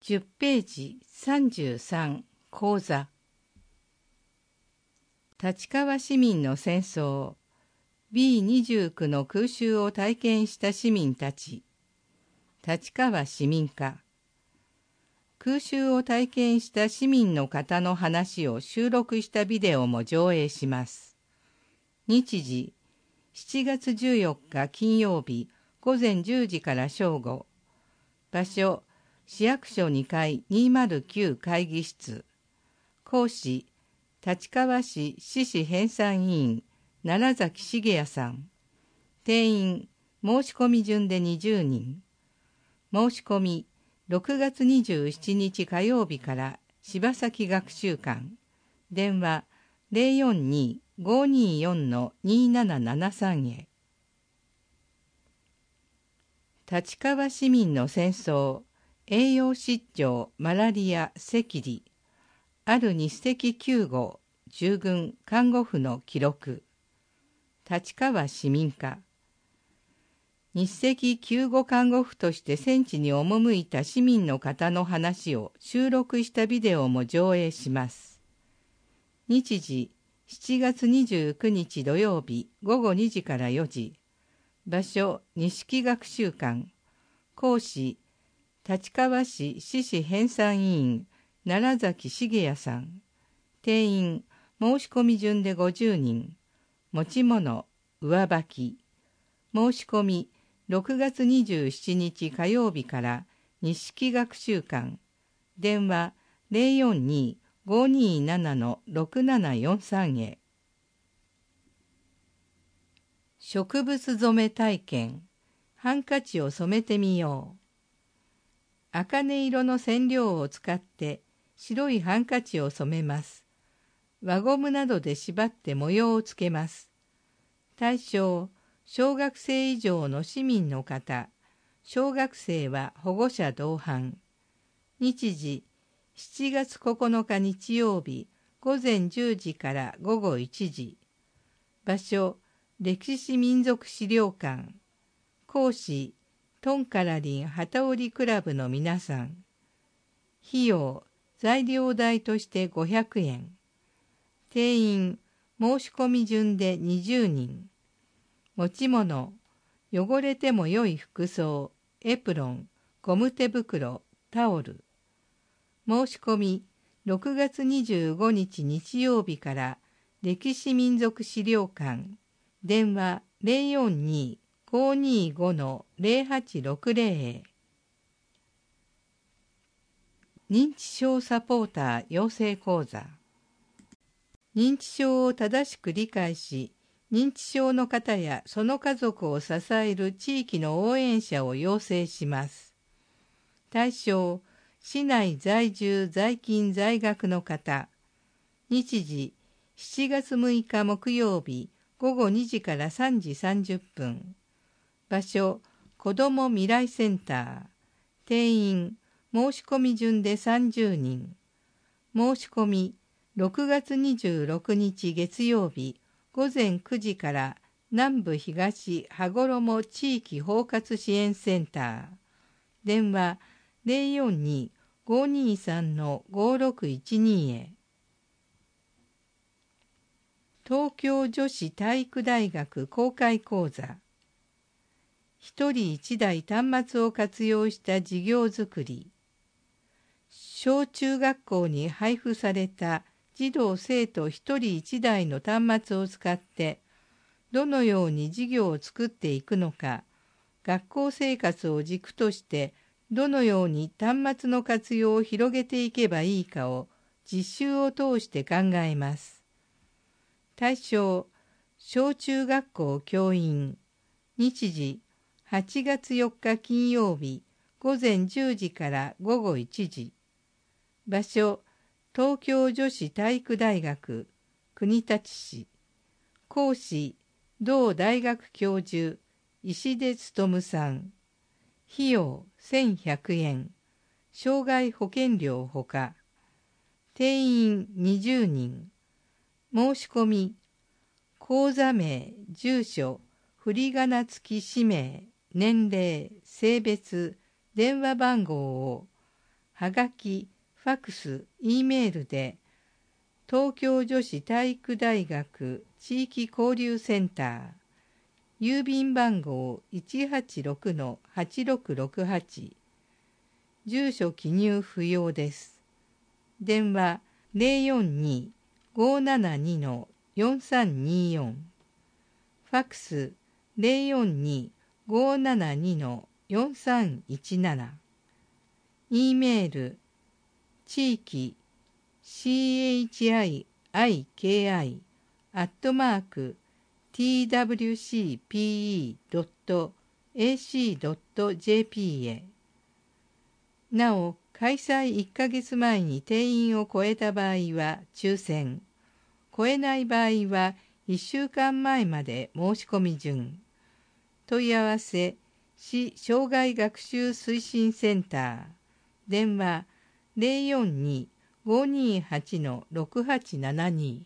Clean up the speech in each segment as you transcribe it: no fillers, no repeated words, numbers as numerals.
10ページ33講座立川市民の戦争 B29 の空襲を体験した市民たち立川市民課空襲を体験した市民の方の話を収録したビデオも上映します。日時7月14日金曜日午前10時から正午。場所市役所2階209会議室。講師立川市市市編纂委員奈良崎茂也さん。定員申し込み順で20人。申し込み6月27日火曜日から柴崎学習館。電話 042-524-2773 へ。立川市民の戦争、栄養失調、マラリア、赤痢。ある日赤救護、従軍、看護婦の記録。立川市民課。日赤救護看護婦として戦地に赴いた市民の方の話を収録したビデオも上映します。日時7月29日土曜日午後2時から4時。場所錦学習館。講師立川市市市編纂委員奈良崎茂也さん。定員申し込み順で50人。持ち物上履き。申し込み6月27日火曜日から錦学習館。電話 042-527-6743 へ。植物染め体験。ハンカチを染めてみよう。茜色の染料を使って白いハンカチを染めます。輪ゴムなどで縛って模様をつけます。対象小学生以上の市民の方、小学生は保護者同伴。日時7月9日日曜日午前10時から午後1時。場所歴史民族資料館。講師トンカラリン機織クラブの皆さん。費用材料代として500円。定員申し込み順で20人。持ち物汚れても良い服装、エプロン、ゴム手袋、タオル。申し込み6月25日日曜日から歴史民族資料館。電話 042-525-0860 へ。認知症サポーター養成講座。認知症を正しく理解し、認知症の方やその家族を支える地域の応援者を養成します。対象、市内在住在勤在学の方。日時、7月6日木曜日午後2時から3時30分。場所、子ども未来センター。定員、申し込み順で30人。申し込み、6月26日月曜日午前9時から南部東羽衣地域包括支援センター。電話 042-523-5612 へ。東京女子体育大学公開講座。一人一台端末を活用した事業づくり。小中学校に配布された児童生徒一人一台の端末を使ってどのように事業を作っていくのか、学校生活を軸としてどのように端末の活用を広げていけばいいかを実習を通して考えます。対象、小中学校教員。日時、8月4日金曜日午前10時から午後1時。場所、東京女子体育大学国立市。講師同大学教授石出勉さん。費用1100円。障害保険料ほか。定員20人。申し込み口座名、住所、振り仮名付き氏名、年齢、性別、電話番号をはがき、ファクス、Eメールで東京女子体育大学地域交流センター、郵便番号 186-8668、住所記入不要です。電話 042-572-4324、ファクス 042-572-4317、Eメール地域 chiki@twcpe.ac.jp へ。なお、開催1ヶ月前に定員を超えた場合は抽選、超えない場合は1週間前まで申し込み順。問い合わせ、市障害学習推進センター、電話 042-528-6872。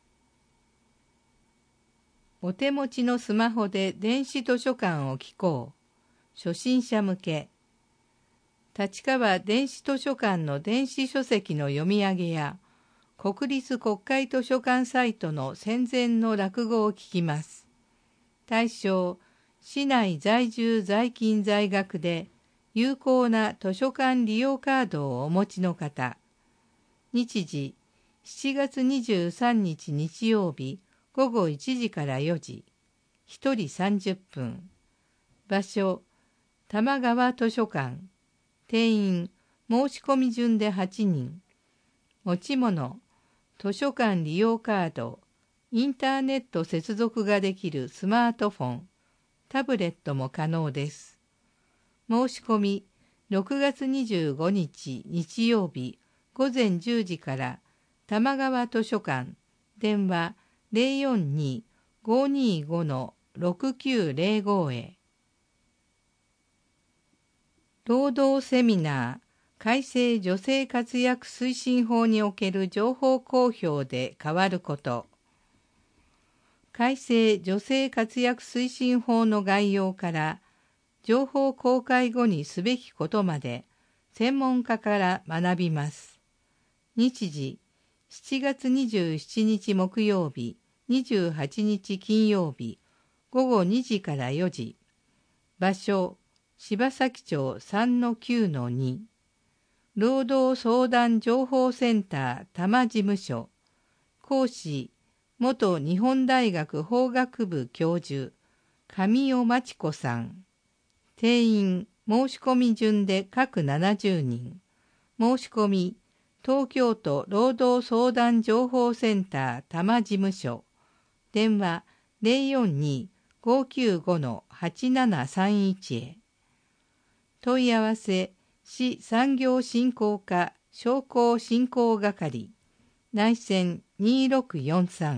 お手持ちのスマホで電子図書館を聞こう。初心者向け。立川電子図書館の電子書籍の読み上げや、国立国会図書館サイトの戦前の落語を聞きます。対象、市内在住在勤在学で有効な図書館利用カードをお持ちの方。日時、7月23日日曜日午後1時から4時、1人30分。場所、玉川図書館。定員、申し込み順で8人。持ち物、図書館利用カード、インターネット接続ができるスマートフォン、タブレットも可能です。申し込み、6月25日日曜日午前10時から玉川図書館、電話 042-525-6905 へ。労働セミナー、改正女性活躍推進法における情報公表で変わること。改正女性活躍推進法の概要から情報公開後にすべきことまで専門家から学びます。日時、7月27日木曜日、28日金曜日、午後2時から4時。場所、柴崎町 3-9-2。労働相談情報センター多摩事務所。講師、元日本大学法学部教授、上尾真知子さん。定員、申し込み順で各70人。申し込み、東京都労働相談情報センター多摩事務所。電話 042-595-8731 へ。問い合わせ、市産業振興課商工振興係、内線2643。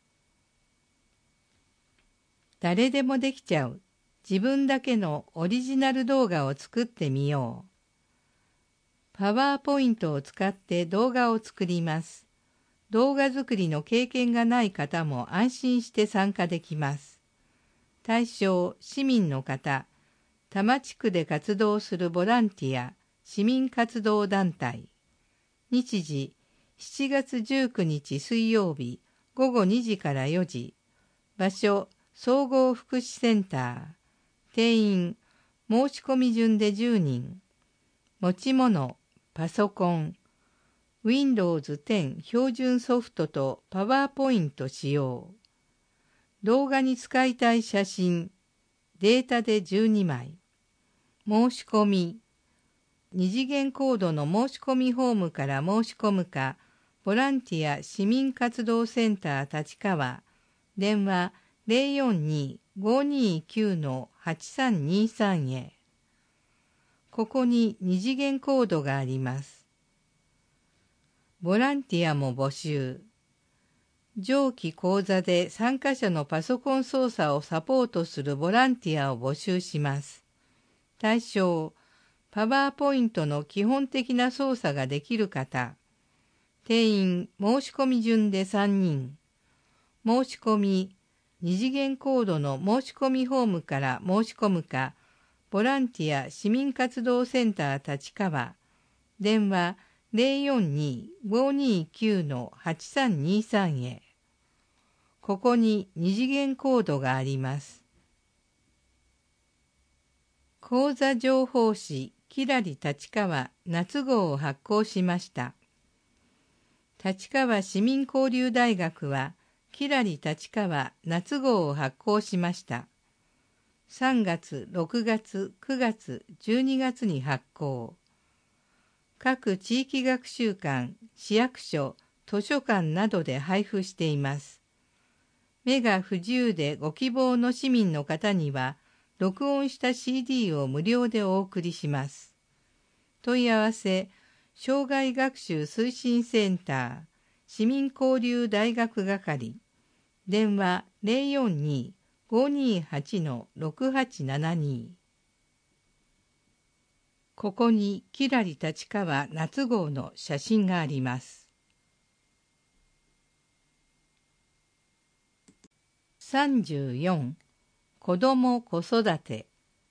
誰でもできちゃう。自分だけのオリジナル動画を作ってみよう。パワーポイントを使って動画を作ります。動画作りの経験がない方も安心して参加できます。対象、市民の方、多摩地区で活動するボランティア、市民活動団体。日時、7月19日水曜日、午後2時から4時。場所、総合福祉センター。定員、申し込み順で10人。持ち物、パソコン。Windows 10標準ソフトとパワーポイント使用。動画に使いたい写真、データで12枚。申し込み、二次元コードの申し込みフォームから申し込むか、ボランティア市民活動センター立川、電話 042-529-8323 へ。ここに二次元コードがあります。ボランティアも募集。上記講座で参加者のパソコン操作をサポートするボランティアを募集します。対象、パワーポイントの基本的な操作ができる方。定員、申し込み順で3人。申し込み、二次元コードの申し込みフォームから申し込むか、ボランティア市民活動センター立川、 電話042-529-8323へ。ここに二次元コードがあります。講座情報誌きらり立川夏号を発行しました。立川市民交流大学はきらり立川夏号を発行しました。3月、6月、9月、12月に発行。各地域学習館、市役所、図書館などで配布しています。目が不自由でご希望の市民の方には、録音した CD を無料でお送りします。問い合わせ、障害学習推進センター、市民交流大学係、電話042-528-6872。ここにきらり立川夏号の写真があります。34. 子ども子育て。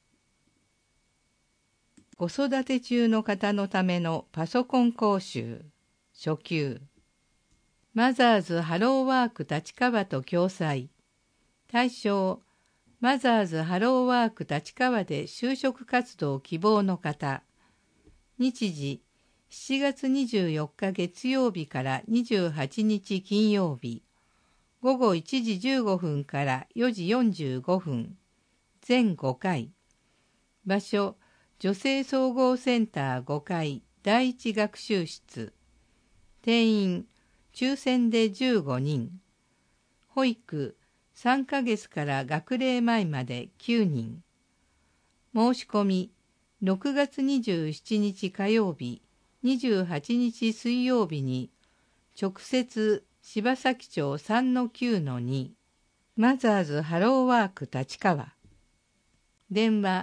子育て中の方のためのパソコン講習初級。マザーズハローワーク立川と共催。対象、マザーズハローワーク立川で就職活動希望の方。日時、7月24日月曜日から28日金曜日。午後1時15分から4時45分。全5回。場所、女性総合センター5階第一学習室。定員、抽選で15人。保育、3ヶ月から学齢前まで9人。申し込み、6月27日火曜日、28日水曜日に、直接柴崎町 3-9-2 マザーズハローワーク立川。電話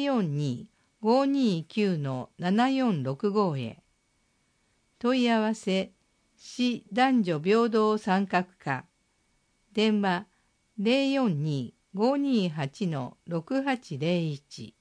042-529-7465へ。問い合わせ、市男女平等参画課。電話042-528-6801。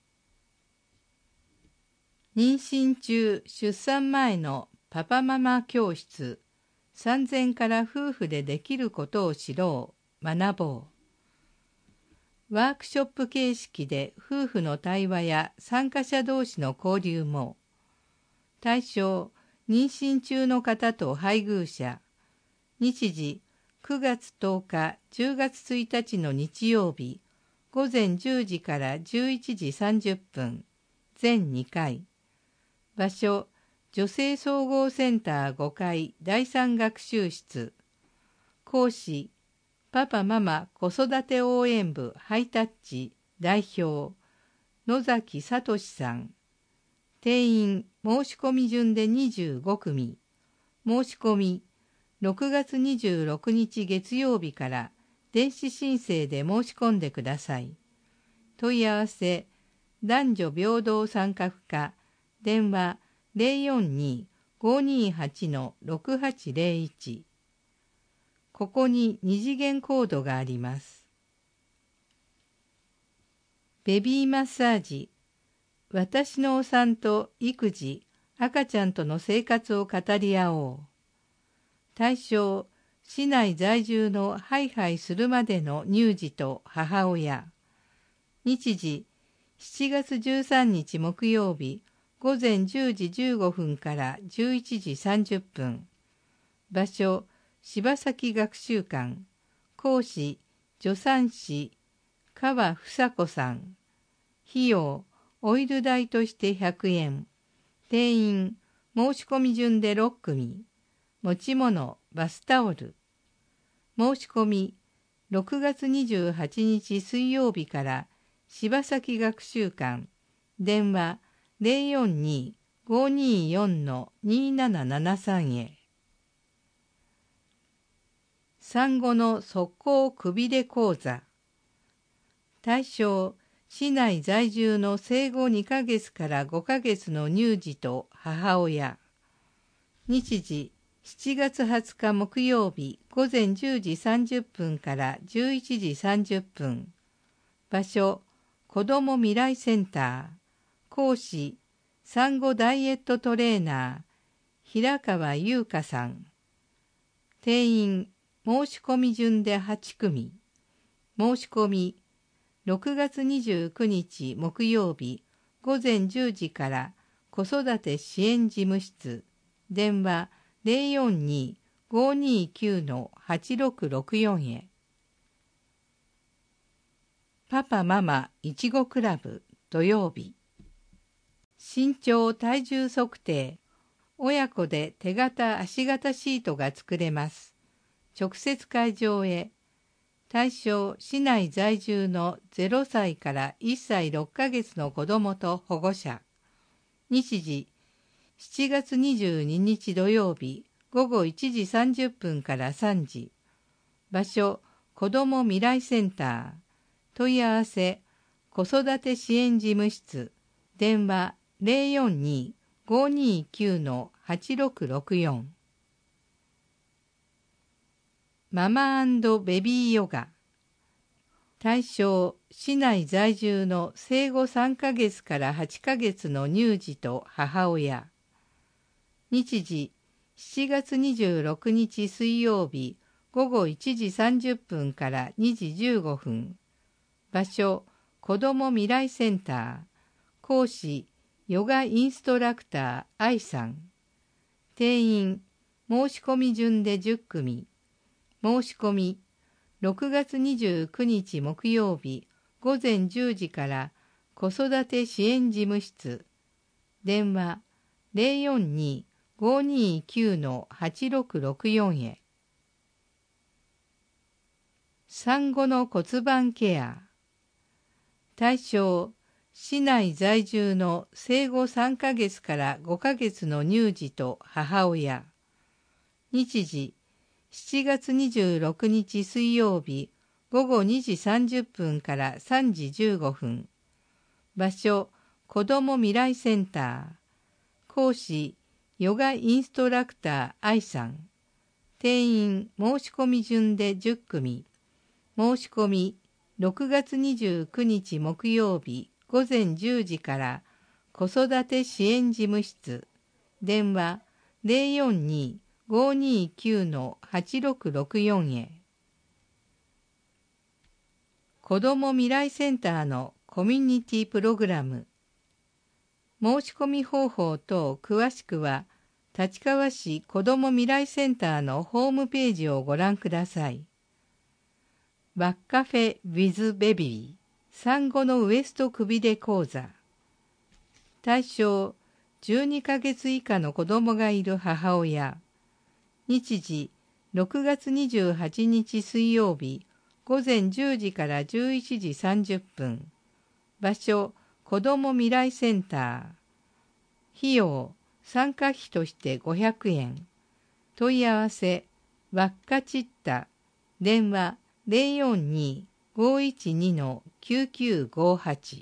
妊娠中・出産前のパパママ教室。産前から夫婦でできることを知ろう、学ぼう。ワークショップ形式で夫婦の対話や参加者同士の交流も。対象、妊娠中の方と配偶者。日時、9月10日、10月1日の日曜日、午前10時から11時30分、全2回。場所、女性総合センター5階第3学習室。講師、パパママ子育て応援部ハイタッチ代表、野崎聡さん。定員、申し込み順で25組。申し込み、6月26日月曜日から電子申請で申し込んでください。問い合わせ、男女平等参画課、電話042-528-6801。ここに二次元コードがあります。ベビーマッサージ。私のお産と育児、赤ちゃんとの生活を語り合おう。対象、市内在住のハイハイするまでの乳児と母親。日時、7月13日木曜日、午前10時15分から11時30分。場所、柴崎学習館。講師、助産師、川房子さん。費用、オイル代として100円。定員、申し込み順で6組。持ち物、バスタオル。申し込み、6月28日水曜日から柴崎学習館。電話042-524-2773へ。産後の速攻くびれ講座。対象、市内在住の生後2ヶ月から5ヶ月の乳児と母親。日時、7月20日木曜日午前10時30分から11時30分。場所、子ども未来センター。講師、 産後ダイエットトレーナー平川優香さん。定員申し込み順で8組。申し込み6月29日木曜日午前10時から子育て支援事務室電話 042-529-8664 へ。パパママいちごクラブ土曜日。身長体重測定親子で手形足形シートが作れます。直接会場へ。対象市内在住の0歳から1歳6ヶ月の子どもと保護者。日時7月22日土曜日午後1時30分から3時。場所子ども未来センター。問い合わせ子育て支援事務室電話 042-529-8664。ママ&ベビーヨガ。対象市内在住の生後3ヶ月から8ヶ月の乳児と母親。日時7月26日水曜日午後1時30分から2時15分。場所子ども未来センター。講師ヨガインストラクター愛さん。定員申し込み順で10組。申し込み6月29日木曜日午前10時から子育て支援事務室電話 042-529-8664 へ。産後の骨盤ケア。対象市内在住の生後3ヶ月から5ヶ月の乳児と母親。日時7月26日水曜日午後2時30分から3時15分。場所子ども未来センター。講師ヨガインストラクター愛さん。定員申し込み順で10組。申し込み6月29日木曜日午前10時から子育て支援事務室電話 042-529-8664 へ。子ども未来センターのコミュニティプログラム。申し込み方法等詳しくは立川市子ども未来センターのホームページをご覧ください。バッカフェ with ベビー産後のウエストくびれ講座。対象12ヶ月以下の子供がいる母親。日時6月28日水曜日午前10時から11時30分。場所子ども未来センター。費用参加費として500円。問い合わせワッカチッタ電話 042-512-9958。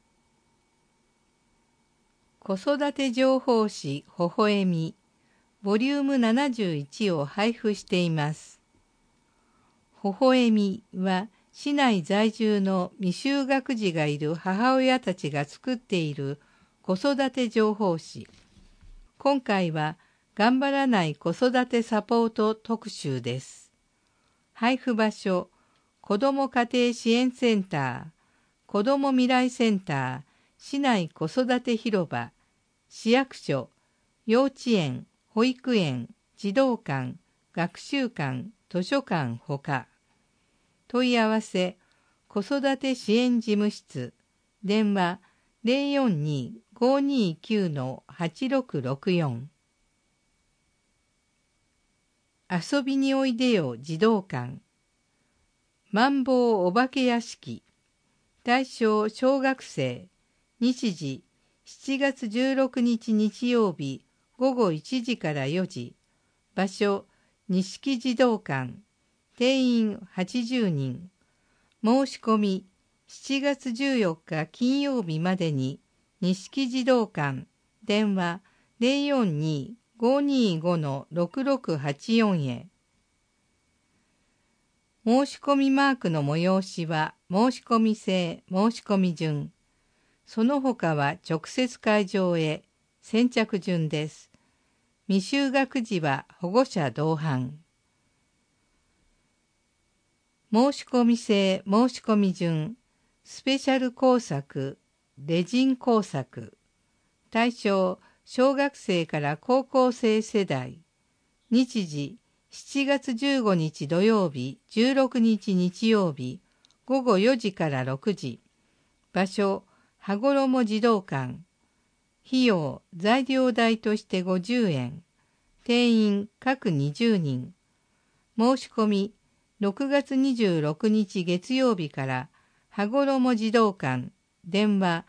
子育て情報誌ほほえみボリューム71を配布しています。ほほえみは市内在住の未就学児がいる母親たちが作っている子育て情報誌。今回は頑張らない子育てサポート特集です。配布場所子ども家庭支援センター、子ども未来センター、市内子育て広場、市役所、幼稚園、保育園、児童館、学習館、図書館ほか。問い合わせ子育て支援事務室電話 042-529-8664。遊びにおいでよ児童館。マンボウお化け屋敷。対象小学生。日時7月16日日曜日午後1時から4時。場所錦児童館。定員80人。申し込み7月14日金曜日までに錦児童館電話 042-525-6684 へ。申し込みマークの催しは申し込み制申し込み順。その他は直接会場へ。 先着順です。未就学児は保護者同伴。申込制申込順、スペシャル工作、レジン工作。対象、小学生から高校生世代。日時、7月15日土曜日、16日日曜日、午後4時から6時。場所、羽衣児童館。費用、材料代として50円。定員、各20人。申し込み、6月26日月曜日から羽衣児童館電話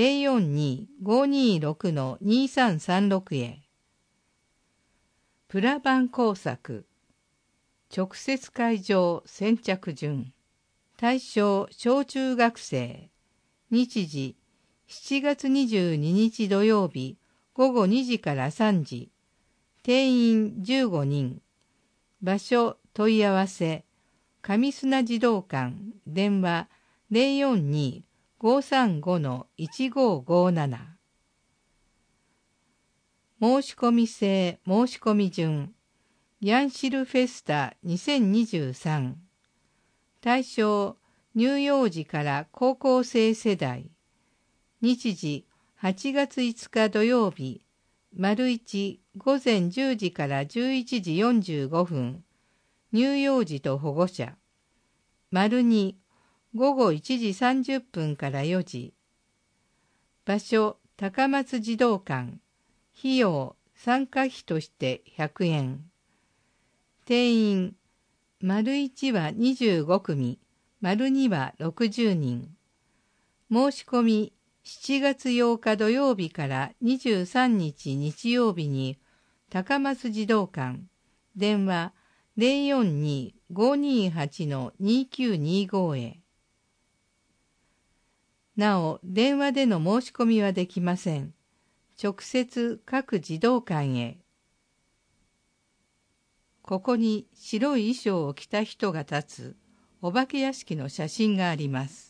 042-526-2336 へ。プラバン工作直接会場先着順。対象小中学生。日時7月22日土曜日午後2時から3時。定員15人。場所問い合わせ上砂児童館電話 042-535-1557。申込制申込順ヤンシルフェスタ2023。対象乳幼児から高校生世代。日時8月5日土曜日丸1午前10時から11時45分。乳幼児と保護者。丸2、午後1時30分から4時。場所、高松児童館。費用、参加費として100円。定員、丸1は25組、丸2は60人。申し込み、7月8日土曜日から23日日曜日に、高松児童館。電話、042-528-2925 へ。なお、電話での申し込みはできません。直接各児童館へ。ここに白い衣装を着た人が立つお化け屋敷の写真があります。